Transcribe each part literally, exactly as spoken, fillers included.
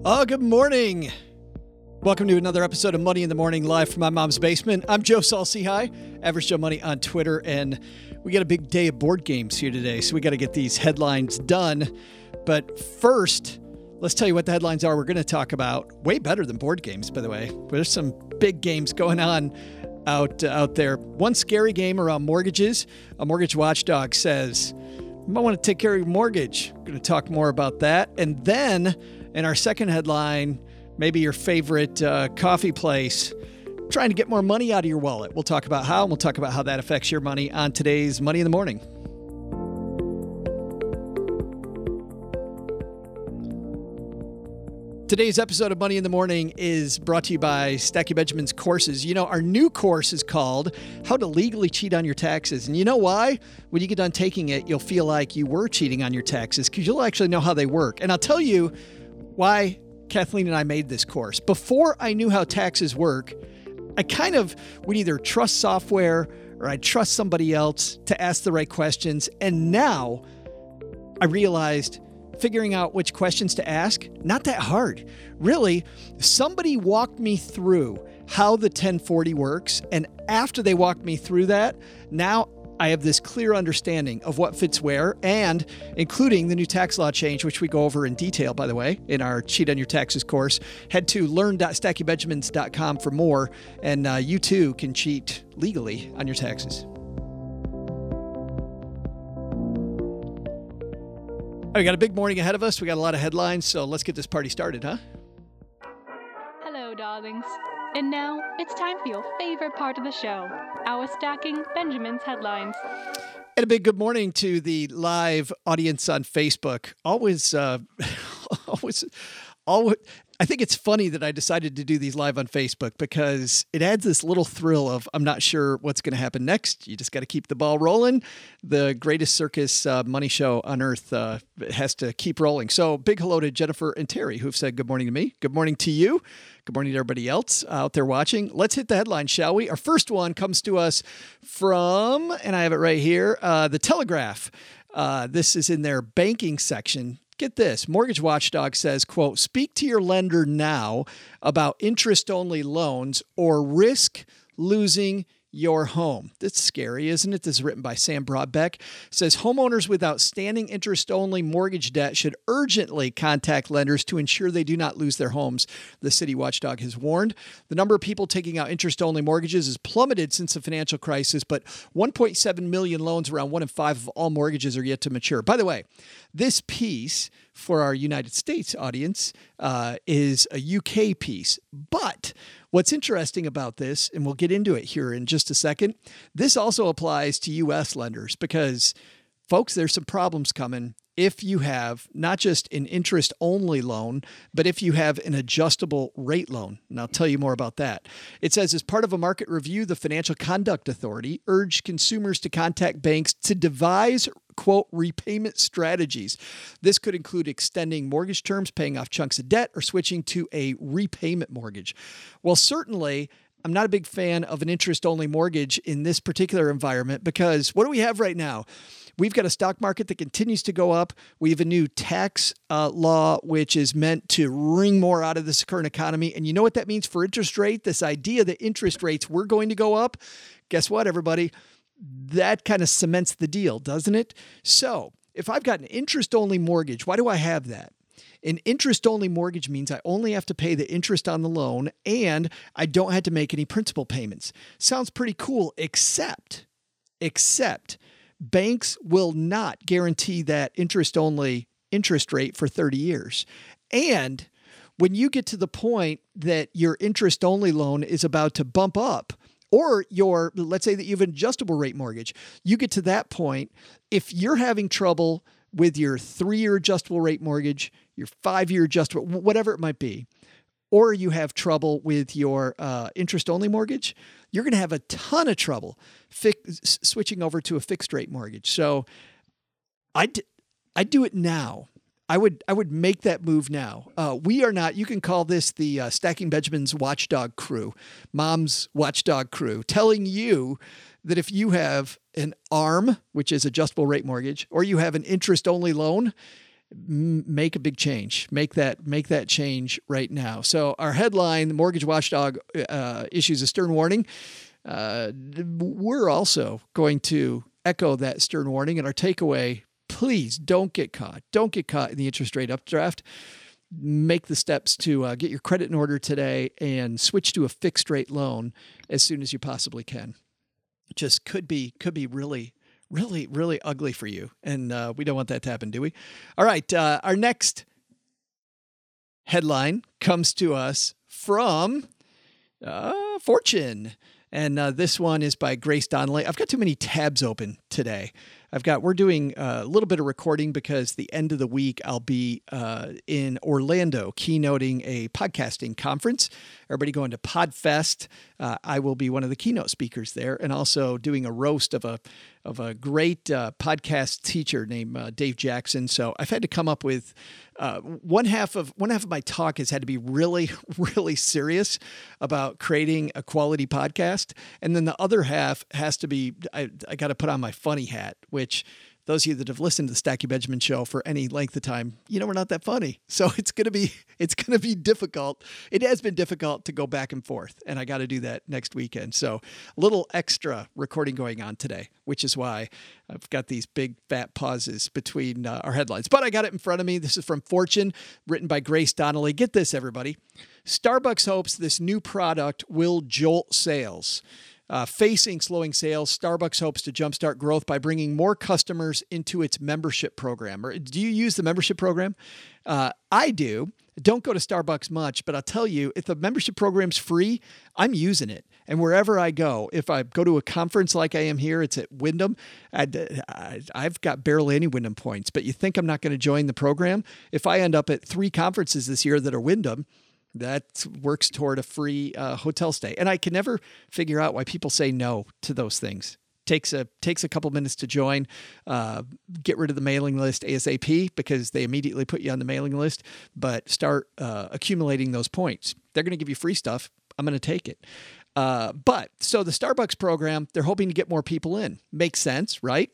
Oh, good morning. Welcome to another episode of Money in the Morning, live from my mom's basement. I'm Joe Saul-Sehy, Average Joe Money on Twitter, and we got a big day of board games here today, so we got to get these headlines done. But first, let's tell you what the headlines are we're going to talk about. Way better than board games, by the way. There's some big games going on out, uh, out there. One scary game around mortgages. A mortgage watchdog says, you might want to take care of your mortgage. We're going to talk more about that. And then in our second headline, maybe your favorite uh, coffee place, trying to get more money out of your wallet. We'll talk about how, and we'll talk about how that affects your money on today's Money in the Morning. Today's episode of Money in the Morning is brought to you by Stacking Benjamin's courses. You know, our new course is called How to Legally Cheat on Your Taxes. And you know why? When you get done taking it, you'll feel like you were cheating on your taxes because you'll actually know how they work. And I'll tell you why Kathleen and I made this course. Before I knew how taxes work, I kind of would either trust software or I'd trust somebody else to ask the right questions. And now I realized figuring out which questions to ask, not that hard. Really, somebody walked me through how the ten forty works. And after they walked me through that, now I have this clear understanding of what fits where, and including the new tax law change, which we go over in detail, by the way, in our Cheat on Your Taxes course. Head to learn dot stacking benjamins dot com for more, and uh, you too can cheat legally on your taxes. All right, we got a big morning ahead of us. We got a lot of headlines, so let's get this party started, huh? Hello, darlings. And now, it's time for your favorite part of the show, our Stacking Benjamin's headlines. And a big good morning to the live audience on Facebook. Always, uh, always, always, I think it's funny that I decided to do these live on Facebook because it adds this little thrill of I'm not sure what's going to happen next. You just got to keep the ball rolling. The greatest circus uh, money show on earth uh, has to keep rolling. So big hello to Jennifer and Terry who've said good morning to me. Good morning to you. Good morning to everybody else out there watching. Let's hit the headline, shall we? Our first one comes to us from, and I have it right here, uh, The Telegraph. Uh, this is in their banking section. Get this, Mortgage Watchdog says, quote, speak to your lender now about interest-only loans or risk losing your home. That's scary, isn't it? This is written by Sam Broadbeck. It says homeowners with outstanding interest-only mortgage debt should urgently contact lenders to ensure they do not lose their homes, the city watchdog has warned. The number of people taking out interest-only mortgages has plummeted since the financial crisis, but one point seven million loans, around one in five of all mortgages, are yet to mature. By the way, this piece for our United States audience uh, is a U K piece, but what's interesting about this, and we'll get into it here in just a second, this also applies to U S lenders because, folks, there's some problems coming if you have not just an interest-only loan, but if you have an adjustable rate loan. And I'll tell you more about that. It says, as part of a market review, the Financial Conduct Authority urged consumers to contact banks to devise, quote, repayment strategies. This could include extending mortgage terms, paying off chunks of debt, or switching to a repayment mortgage. Well, certainly, I'm not a big fan of an interest-only mortgage in this particular environment because what do we have right now? We've got a stock market that continues to go up. We have a new tax uh, law, which is meant to wring more out of this current economy. And you know what that means for interest rate? This idea that interest rates were going to go up. Guess what, everybody? That kind of cements the deal, doesn't it? So if I've got an interest-only mortgage, why do I have that? An interest-only mortgage means I only have to pay the interest on the loan and I don't have to make any principal payments. Sounds pretty cool, except, except banks will not guarantee that interest-only interest rate for thirty years. And when you get to the point that your interest-only loan is about to bump up, or your, let's say that you have an adjustable rate mortgage, you get to that point, if you're having trouble with your three-year adjustable rate mortgage, your five-year adjustable, whatever it might be, or you have trouble with your uh, interest-only mortgage, you're going to have a ton of trouble fi- switching over to a fixed-rate mortgage. So I'd, I'd do it now. I would I would make that move now. Uh, we are not, you can call this the uh, Stacking Benjamin's watchdog crew, mom's watchdog crew, telling you that if you have an ARM, which is adjustable rate mortgage, or you have an interest-only loan, m- make a big change. Make that make that change right now. So our headline: the Mortgage Watchdog uh, issues a stern warning. Uh, we're also going to echo that stern warning, and our takeaway: please don't get caught. Don't get caught in the interest rate updraft. Make the steps to uh, get your credit in order today and switch to a fixed rate loan as soon as you possibly can. Just could be could be really, really, really ugly for you. And uh, we don't want that to happen, do we? All right. Uh, our next headline comes to us from uh, Fortune. And uh, this one is by Grace Donnelly. I've got too many tabs open today. I've got, we're doing a little bit of recording because the end of the week I'll be uh, in Orlando keynoting a podcasting conference. Everybody going to PodFest. Uh, I will be one of the keynote speakers there, and also doing a roast of a of a great uh, podcast teacher named uh, Dave Jackson. So I've had to come up with uh, one half of one half of my talk has had to be really, really serious about creating a quality podcast, and then the other half has to be I, I got to put on my funny hat, which those of you that have listened to the Stacky Benjamin show for any length of time, you know we're not that funny. So it's gonna be it's gonna be difficult. It has been difficult to go back and forth, and I got to do that next weekend. So a little extra recording going on today, which is why I've got these big fat pauses between uh, our headlines. But I got it in front of me. This is from Fortune, written by Grace Donnelly. Get this, everybody. Starbucks hopes this new product will jolt sales. Uh, facing slowing sales, Starbucks hopes to jumpstart growth by bringing more customers into its membership program. Or do you use the membership program? Uh, I do. Don't go to Starbucks much, but I'll tell you, if the membership program's free, I'm using it. And wherever I go, if I go to a conference like I am here, it's at Wyndham. I'd, I've got barely any Wyndham points, but you think I'm not going to join the program? If I end up at three conferences this year that are Wyndham, that works toward a free uh, hotel stay. And I can never figure out why people say no to those things. Takes a takes a couple minutes to join. Uh, get rid of the mailing list ASAP because they immediately put you on the mailing list. But start uh, accumulating those points. They're going to give you free stuff. I'm going to take it. Uh, but so the Starbucks program, they're hoping to get more people in. Makes sense, right?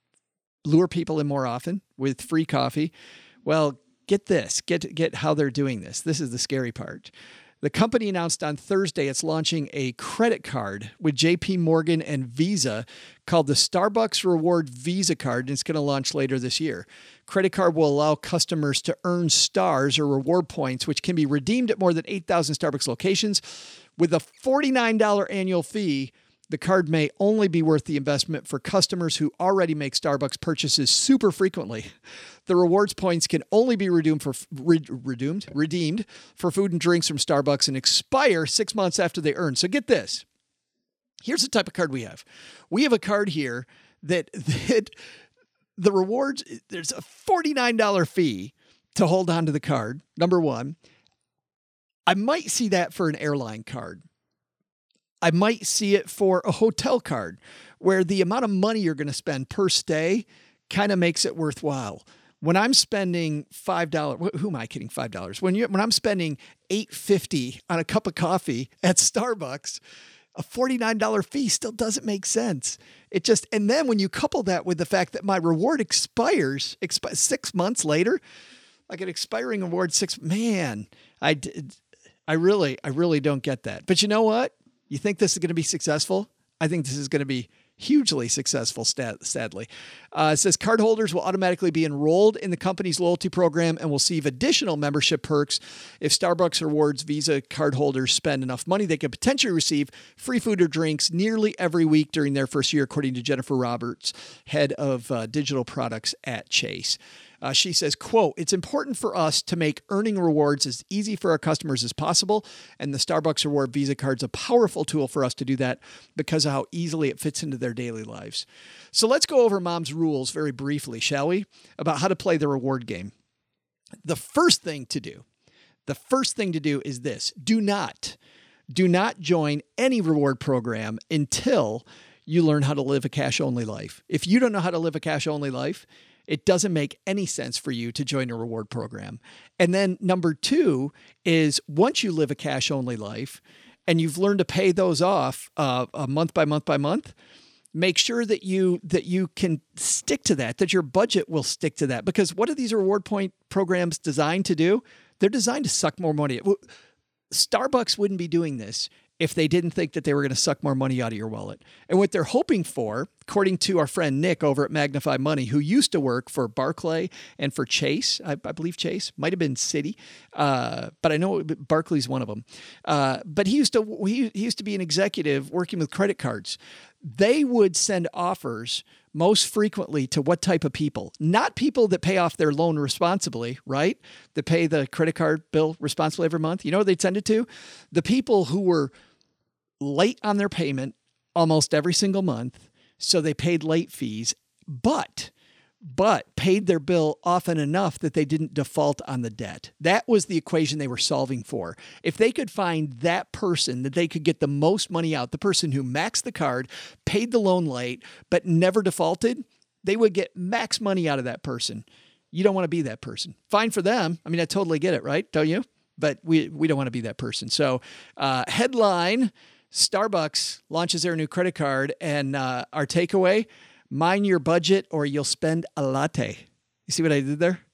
Lure people in more often with free coffee. Well, Get this, get get how they're doing this. This is the scary part. The company announced on Thursday it's launching a credit card with J P Morgan and Visa called the Starbucks Reward Visa Card, and it's going to launch later this year. Credit card will allow customers to earn stars or reward points, which can be redeemed at more than eight thousand Starbucks locations. With a forty-nine dollars annual fee, the card may only be worth the investment for customers who already make Starbucks purchases super frequently. The rewards points can only be redeemed for re, redeemed, redeemed for food and drinks from Starbucks and expire six months after they earn. So get this. Here's the type of card we have. We have a card here that, that the rewards, there's a forty-nine dollars fee to hold on to the card, number one. I might see that for an airline card. I might see it for a hotel card where the amount of money you're going to spend per stay kind of makes it worthwhile. When I'm spending five dollars, who am I kidding? five dollars. When you when I'm spending eight fifty on a cup of coffee at Starbucks, a forty-nine dollars fee still doesn't make sense. It just, and then when you couple that with the fact that my reward expires expi- six months later, like an expiring reward six, man, I did, I really, I really don't get that. But you know what? You think this is going to be successful? I think this is going to be hugely successful, sadly. Uh, it says cardholders will automatically be enrolled in the company's loyalty program and will receive additional membership perks. If Starbucks Rewards Visa cardholders spend enough money, they could potentially receive free food or drinks nearly every week during their first year, according to Jennifer Roberts, head of uh, digital products at Chase. Uh, she says, quote, "It's important for us to make earning rewards as easy for our customers as possible, and the Starbucks Reward Visa Card is a powerful tool for us to do that because of how easily it fits into their daily lives." So let's go over Mom's rules very briefly, shall we, about how to play the reward game. The first thing to do, the first thing to do is this. Do not, do not join any reward program until you learn how to live a cash-only life. If you don't know how to live a cash-only life, it doesn't make any sense for you to join a reward program. And then number two is once you live a cash-only life and you've learned to pay those off uh, a month by month by month, make sure that you that you can stick to that, that your budget will stick to that. Because what are these reward point programs designed to do? They're designed to suck more money. Starbucks wouldn't be doing this if they didn't think that they were going to suck more money out of your wallet. And what they're hoping for, according to our friend Nick over at Magnify Money, who used to work for Barclay and for Chase, I, I believe Chase, might have been Citi, uh, but I know Barclay's one of them. Uh, but he used to he, he used to be an executive working with credit cards. They would send offers most frequently to what type of people? Not people that pay off their loan responsibly, right? That pay the credit card bill responsibly every month. You know what they'd send it to? The people who were late on their payment almost every single month, so they paid late fees, but but paid their bill often enough that they didn't default on the debt. That was the equation they were solving for. If they could find that person that they could get the most money out, the person who maxed the card, paid the loan late, but never defaulted, they would get max money out of that person. You don't want to be that person. Fine for them. I mean, I totally get it, right? Don't you? But we we don't want to be that person. So uh, headline, Starbucks launches their new credit card, and uh, our takeaway, mind your budget or you'll spend a latte. You see what I did there?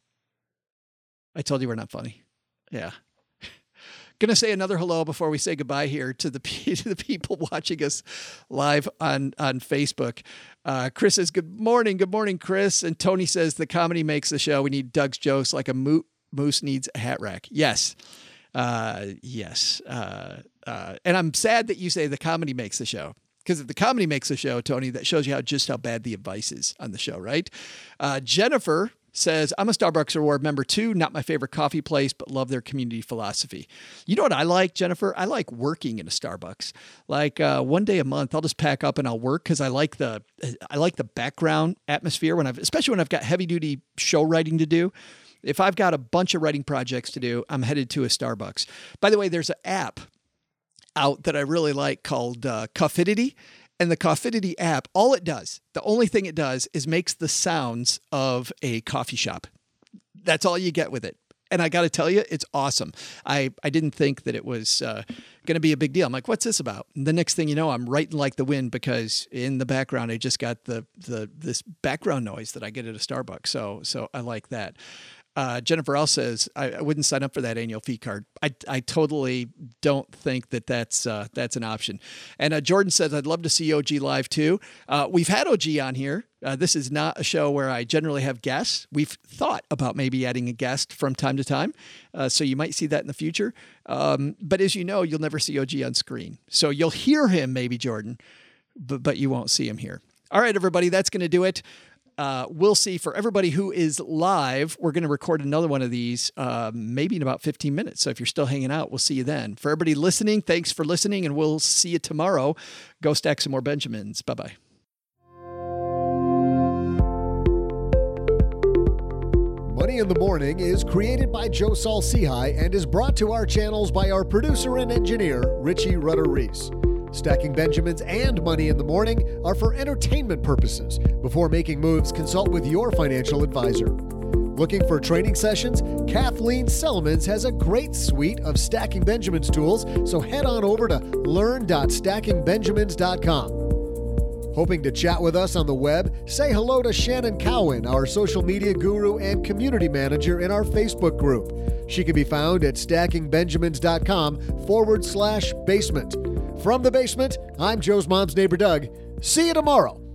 I told you we're not funny. Yeah. Going to say another hello before we say goodbye here to the to the people watching us live on, on Facebook. Uh, Chris says, good morning. Good morning, Chris. And Tony says, the comedy makes the show. We need Doug's jokes like a mo- moose needs a hat rack. Yes. Uh, yes. Uh, uh, and I'm sad that you say the comedy makes the show. Because if the comedy makes the show, Tony, that shows you how just how bad the advice is on the show, right? Uh, Jennifer says, I'm a Starbucks Reward member too. Not my favorite coffee place, but love their community philosophy. You know what I like, Jennifer? I like working in a Starbucks. Like uh, one day a month, I'll just pack up and I'll work because I like the I like the background atmosphere when I've, especially when I've got heavy duty show writing to do. If I've got a bunch of writing projects to do, I'm headed to a Starbucks. By the way, there's an app out that I really like called uh, Coffidity. And the Coffidity app, all it does, the only thing it does is makes the sounds of a coffee shop. That's all you get with it. And I got to tell you, it's awesome. I, I didn't think that it was uh, going to be a big deal. I'm like, what's this about? And the next thing you know, I'm writing like the wind because in the background, I just got the the this background noise that I get at a Starbucks. So so I like that. Uh, Jennifer L says, I, I wouldn't sign up for that annual fee card. I, I totally don't think that that's, uh, that's an option. And uh, Jordan says, I'd love to see O G live too. Uh, we've had O G on here. Uh, this is not a show where I generally have guests. We've thought about maybe adding a guest from time to time. Uh, so you might see that in the future. Um, but as you know, you'll never see O G on screen. So you'll hear him maybe, Jordan, but, but you won't see him here. All right, everybody, that's going to do it. Uh, we'll see. For everybody who is live, we're going to record another one of these uh, maybe in about fifteen minutes. So if you're still hanging out, we'll see you then. For everybody listening, thanks for listening, and we'll see you tomorrow. Go stack some more Benjamins. Bye-bye. Money in the Morning is created by Joe Saul-Sehy and is brought to our channels by our producer and engineer, Richie Rutter-Reese. Stacking Benjamins and Money in the Morning are for entertainment purposes. Before making moves, consult with your financial advisor. Looking for training sessions? Kathleen Selmans has a great suite of Stacking Benjamins tools, so head on over to learn dot stacking benjamins dot com. Hoping to chat with us on the web? Say hello to Shannon Cowan, our social media guru and community manager in our Facebook group. She can be found at stacking benjamins dot com forward slash basement. From the basement, I'm Joe's mom's neighbor, Doug. See you tomorrow.